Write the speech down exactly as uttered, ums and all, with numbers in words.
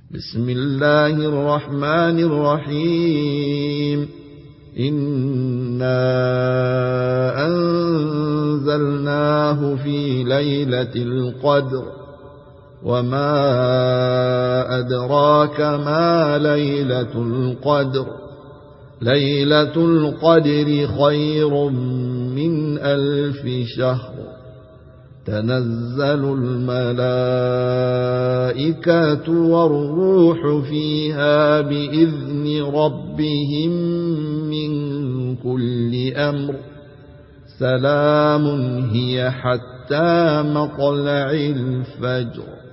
بسم الله الرحمن الرحيم إنا أنزلناه في ليلة القدر وما أدراك ما ليلة القدر ليلة القدر خير من ألف شهر تنزل الملائكة والروح فيها بإذن ربهم من كل أمر سلام هي حتى مطلع الفجر.